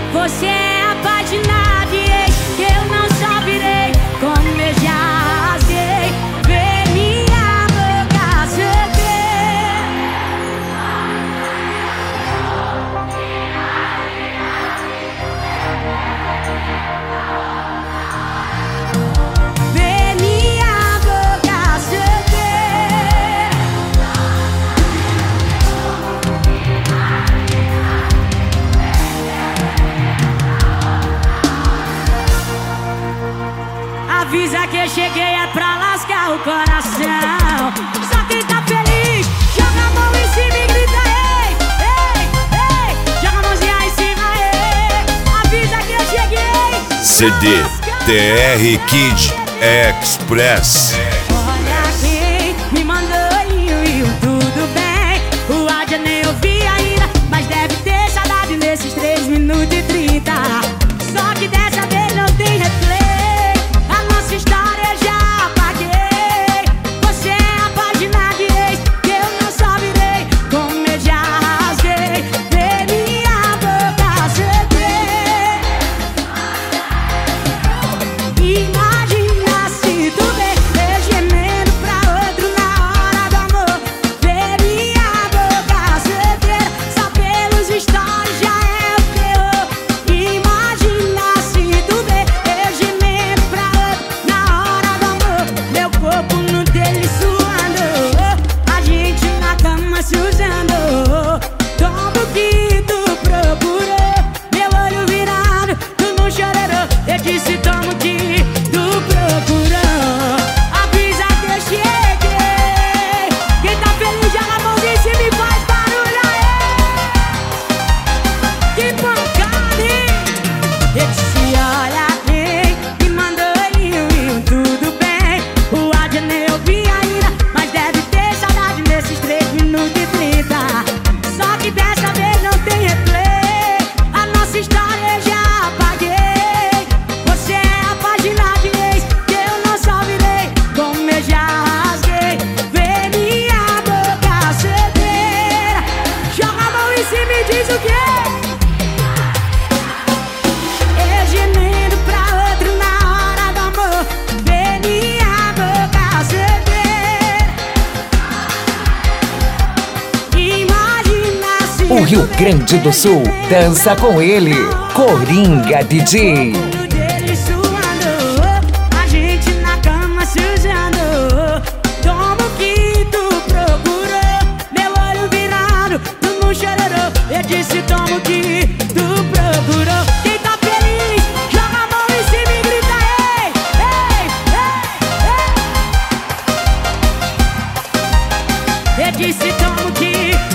Você é apaixonado e eis que eu não só virei, como eu já rasguei. Vê minha boca sofrer. Vê minha boca sofrer. Avisa que eu cheguei é pra lascar o coração. Só quem tá feliz, joga a mão em cima e grita ei, ei, ei. Joga a mãozinha em cima, ei. Avisa que eu cheguei. CD TR Kid Express. Olha quem me mandou e tudo bem. O áudio eu nem ouvi ainda, mas deve ter saudade nesses 3 minutos e 30. Só que dessa vez não tem replay. A nossa história eu já apaguei. Você é apaixonado e eis que eu não só virei, como eu já rasguei. Vê minha boca sofrer. Imagina se tu vê eu gemendo pra outro na hora do amor. Vê minha boca sofrer. Só pelos stories já é o terror. Imagina se tu vê eu gemendo pra outro na hora do amor. Meu corpo no dele suando, a gente na cama se usando. Como que tu procurou, meu olho virado, tu não chorou. Eu disse como que tu procurou. Avisa que eu cheguei. Quem tá feliz joga a mãozinha em cima e faz barulho aí. Que pancada, hein? Eu disse olha quem me mandou e tudo bem. O áudio eu nem ouvi ainda, mas deve ter saudade nesses 3 minutos e 30. Só que dessa vez não tem replay. A nossa história eu já apaguei. Você é apaixonado e eis que eu não só virei, como eu já rasguei. Vê minha boca sofrer. Joga a mão em cima e diz o quê? Eu gemendo pra outro na hora do amor. Vê minha boca sofrer. Imagina se O Rio Grande do Sul dança com ele, Coringa DJ. no dele suando, a gente na cama se usando. Como que tu procurou, meu olho virado, tu não chorou. Eu disse como que tu procurou. Quem tá feliz, joga a mão em cima e grita ei, ei, ei, ei. Eu disse como que